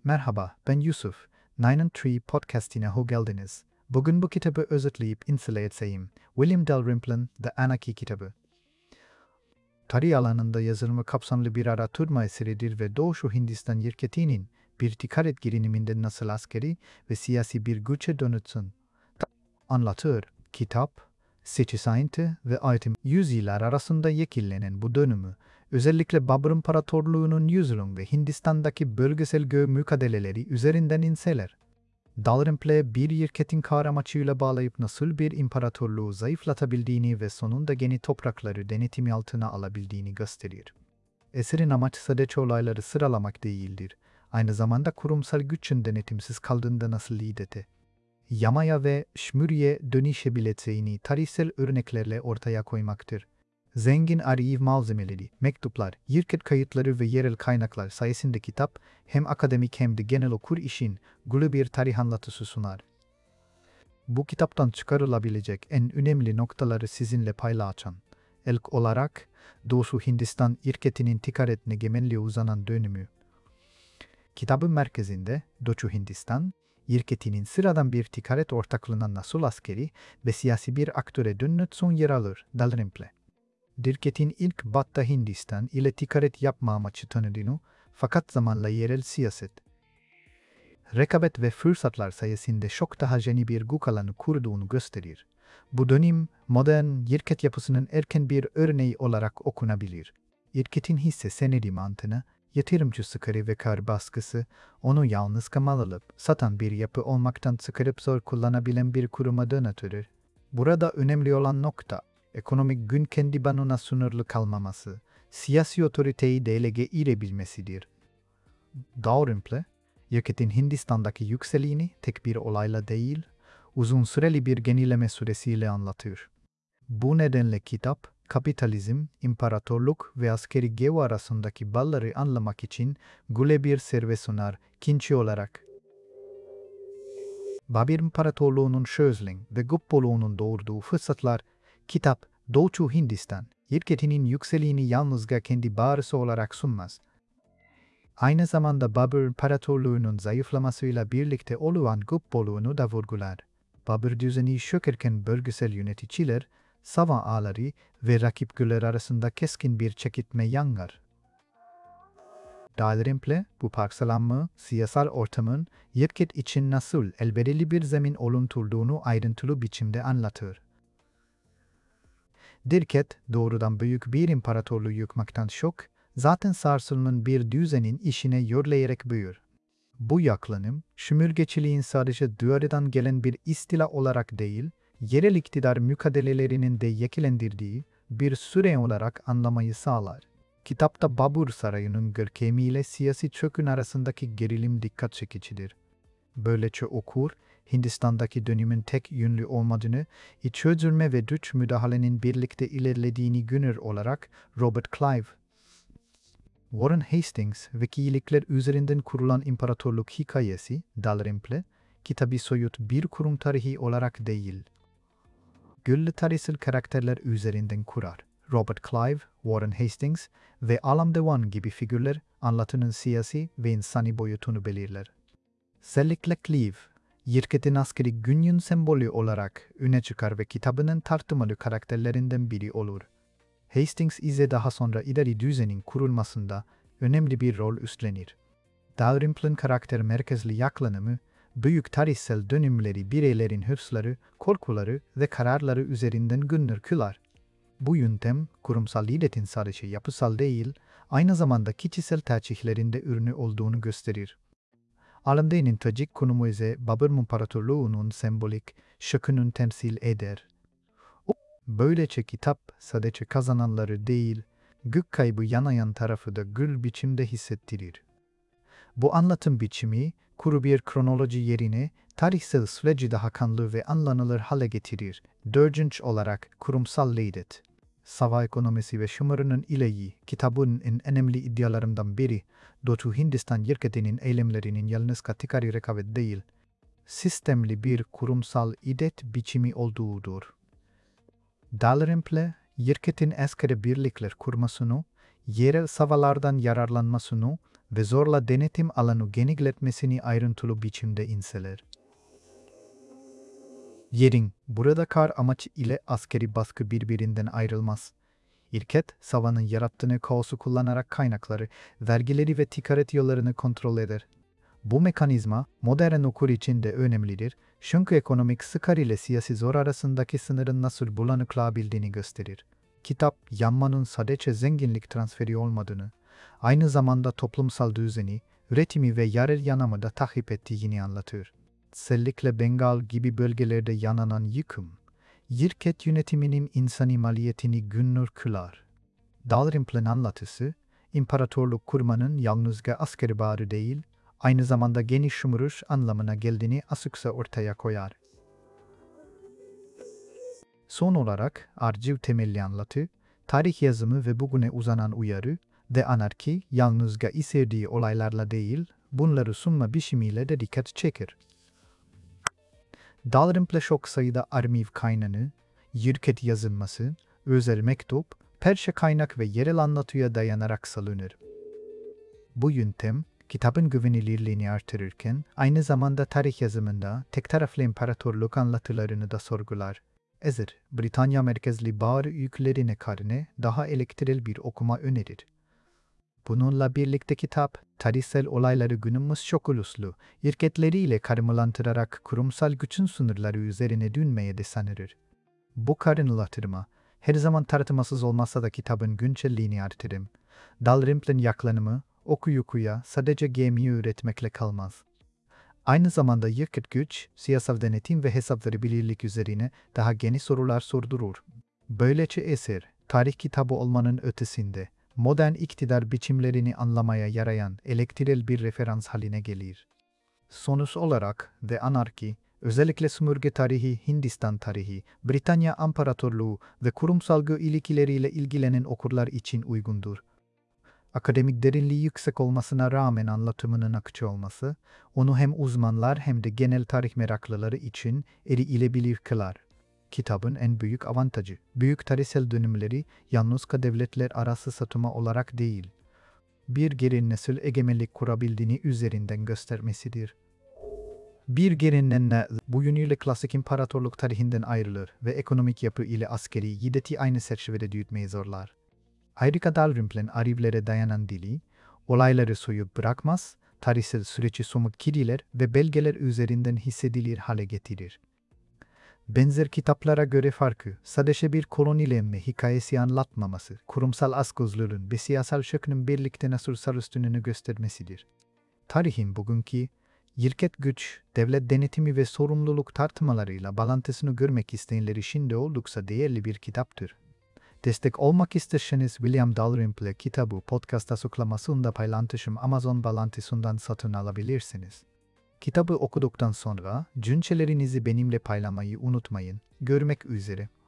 Merhaba, ben Yusuf. Nine Tree Podcast'ine hoş geldiniz. Bugün bu kitabı özetleyip inceleyeceğim. William Dalrymple'ın The Anarchy kitabı. Tarih alanında yazılımı kapsamlı bir araştırma eseridir ve Doğu Hindistan şirketinin bir ticaret giriniminde nasıl askeri ve siyasi bir güce dönüşsün anlatır. Kitap, seçisaynti ve eğitim yüzyıllar arasında şekillenen bu dönümü, özellikle Babur İmparatorluğu'nun yüzyılın ve Hindistan'daki bölgesel mücadeleleri üzerinden inceler. Dalrymple bir şirketin kar amacıyla bağlayıp nasıl bir imparatorluğu zayıflatabildiğini ve sonunda yeni toprakları denetimi altına alabildiğini gösterir. Eserin amacı sadece olayları sıralamak değildir, aynı zamanda kurumsal gücün denetimsiz kaldığında nasıl lidete, yamaya ve şmürye dönüşebileceğini tarihsel örneklerle ortaya koymaktır. Zengin arşiv malzemeleri, mektuplar, şirket kayıtları ve yerel kaynaklar sayesinde kitap hem akademik hem de genel okur için güçlü bir tarih anlatısı sunar. Bu kitaptan çıkarılabilecek en önemli noktaları sizinle paylaşacağım. İlk olarak Doğu Hindistan şirketinin ticaret egemenliğe uzanan dönümü. Kitabın merkezinde Doğu Hindistan şirketinin sıradan bir ticaret ortaklığına nasıl askeri ve siyasi bir aktöre dönüşsün yer alır Dalrymple. Şirketin ilk Batı Hindistan ile ticaret yapma amacı tanıdığını fakat zamanla yerel siyaset, rekabet ve fırsatlar sayesinde çok daha yeni bir güç alanı kurduğunu gösterir. Bu dönem modern şirket yapısının erken bir örneği olarak okunabilir. Şirketin hisse senedi mantığına, yatırımcı sıkarı ve kar baskısı, onu yalnız kamal alıp satan bir yapı olmaktan çıkarıp zor kullanabilen bir kuruma dönüştürür. Burada önemli olan nokta, ekonomik gün kendi banına sınırlı kalmaması, siyasi otoriteyi delege edebilmesidir. Dalrymple, şirketin Hindistan'daki yükselişini tek bir olayla değil, uzun süreli bir genileme süresiyle anlatır. Bu nedenle kitap, kapitalizm, imparatorluk ve askeri güç arasındaki bağları anlamak için güçlü bir serve sunar, ikinci olarak. Babur İmparatorluğu'nun çözülün ve Gupoluğu'nun doğurduğu fırsatlar, kitap, Doğu Hindistan, şirketinin yükselişini yalnızca kendi bağrısı olarak sunmaz. Aynı zamanda Babur İmparatorluğu'nun zayıflamasıyla birlikte oluşan Gupoluğu'nu da vurgular. Babur düzeni çökerken bölgesel yöneticiler, savan ağları ve rakip güçler arasında keskin bir çekişme yanar. Dalrymple, bu parçalanma, siyasal ortamın şirket için nasıl elverişli bir zemin oluşturduğunu ayrıntılı biçimde anlatır. Şirket, doğrudan büyük bir imparatorluğu yıkmaktan çok, zaten sarsılmanın bir düzenin işine yorulayarak büyür. Bu yaklanım, sömürgeciliğin sadece dışarıdan gelen bir istila olarak değil, yerel iktidar mücadelelerinin de yeklendirdiği bir süre olarak anlamayı sağlar. Kitapta Babur Sarayı'nın görkemiyle siyasi çökün arasındaki gerilim dikkat çekicidir. Böylece okur, Hindistan'daki dönemin tek yönlü olmadığını, iç çözülme ve dış müdahalenin birlikte ilerlediğini günür olarak Robert Clive, Warren Hastings ve iyilikler üzerinden kurulan imparatorluk hikayesi, Dalrymple, kitabı soyut bir kurum tarihi olarak değil, güçlü tarihsel karakterler üzerinden kurar. Robert Clive, Warren Hastings ve Alam Dewan gibi figürler anlatının siyasi ve insani boyutunu belirler. Özellikle Clive, şirketin askeri gücün sembolü olarak öne çıkar ve kitabının tartışmalı karakterlerinden biri olur. Hastings ise daha sonra idari düzenin kurulmasında önemli bir rol üstlenir. Dalrymple'ın karakter merkezli yaklanımı, büyük tarihsel dönümleri bireylerin hırsları, korkuları ve kararları üzerinden günler kılar. Bu yöntem, kurumsal liderin sadece yapısal değil, aynı zamanda kişisel tercihlerinde ürünü olduğunu gösterir. Alamde'nin trajik konumu ise Babur İmparatorluğu'nun sembolik şokunu temsil eder. Böylece kitap sadece kazananları değil, güç kaybı yanayan tarafı da gül biçimde hissettirir. Bu anlatım biçimi, kuru bir kronoloji yerine tarihsel süreci daha kanlı ve anlanılır hale getirir. Dördüncü olarak kurumsal lidet. Sava ekonomisi ve şımarının ileyi, kitabın en önemli iddialarından biri, Doğu Hindistan şirketinin eylemlerinin yalnızca ticari rekabet değil, sistemli bir kurumsal idet biçimi olduğudur. Dalrymple, şirketin askeri birlikler kurmasını, yerel savalardan yararlanmasını ve zorla denetim alanı genişletmesini ayrıntılı biçimde inceler. Yerin, burada kar amaç ile askeri baskı birbirinden ayrılmaz. İrket, savanın yarattığı kaosu kullanarak kaynakları, vergileri ve ticaret yollarını kontrol eder. Bu mekanizma, modern okur için de önemlidir, çünkü ekonomik çıkar ile siyasi zor arasındaki sınırın nasıl bulanıklabildiğini gösterir. Kitap, yanmanın sadece zenginlik transferi olmadığını, aynı zamanda toplumsal düzeni, üretimi ve yerel yanamı da takip ettiğini anlatır. Özellikle Bengal gibi bölgelerde yananan yıkım, şirket yönetiminin insani maliyetini günür kılar. Dalrymple'ın anlatısı, imparatorluk kurmanın yalnızca askeri bağrı değil, aynı zamanda geniş sömürüş anlamına geldiğini açıkça ortaya koyar. Son olarak arşiv temelli anlatı, tarih yazımı ve bugüne uzanan uyarı ve anarki yalnızca içerdiği olaylarla değil, bunları sunma biçimiyle de dikkat çeker. Dalrymple çok sayıda arşiv kaynağını, şirket yazılması, özel mektup, perşe kaynak ve yerel anlatıya dayanarak salınır. Bu yöntem, kitabın güvenilirliğini artırırken, aynı zamanda tarih yazımında tek taraflı imparatorluk anlatılarını da sorgular. Britanya merkezli bazı yüklerine karşı daha eleştirel bir okuma önerir. Bununla birlikte kitap, tarihsel olayları günümüz çok uluslu, şirketleriyle karmalandırarak kurumsal gücün sınırları üzerine dönmeye de sanırır. Bu karınılatırma, her zaman tartışmasız olmasa da kitabın güncelliğini artırır. Dalrymple'ın yaklaşımı, okuyucuya sadece gemiyi üretmekle kalmaz. Aynı zamanda şirket güç, siyasal denetim ve hesaplanabilirlik üzerine daha geniş sorular sordurur. Böylece eser, tarih kitabı olmanın ötesinde, modern iktidar biçimlerini anlamaya yarayan elektrel bir referans haline gelir. Sonuç olarak The Anarchy, özellikle sömürge tarihi, Hindistan tarihi, Britanya İmparatorluğu ve kurumsal ilişkileriyle ilgilenen okurlar için uygundur. Akademik derinliği yüksek olmasına rağmen anlatımının akıcı olması, onu hem uzmanlar hem de genel tarih meraklıları için erişilebilir kılar. Kitabın en büyük avantajı, büyük tarihsel dönümleri yalnızca devletler arası satma olarak değil, bir geri nesil egemenlik kurabildiğini üzerinden göstermesidir. Bir gerinnenle bu yönüyle klasik imparatorluk tarihinden ayrılır ve ekonomik yapı ile askeri yiddeti aynı çerçevede yürütmeyi zorlar. Ayrıca Dalrymple'ın arşivlere dayanan dili, olayları soyup bırakmaz, tarihsel süreci somut kiriler ve belgeler üzerinden hissedilir hale getirir. Benzer kitaplara göre farkı, sadece bir kolonilenme hikayesi anlatmaması, kurumsal açgözlülüğün ve siyasal şökünün birlikte nasıl sarıştığını göstermesidir. Tarihin bugünkü, şirket güç, devlet denetimi ve sorumluluk tartışmalarıyla bağlantısını görmek isteyenler için de oldukça değerli bir kitaptır. Destek olmak isterseniz William Dalrymple kitabı podcast açıklamasında paylaştığım Amazon bağlantısından satın alabilirsiniz. Kitabı okuduktan sonra düşüncelerinizi benimle paylaşmayı unutmayın. Görmek üzere.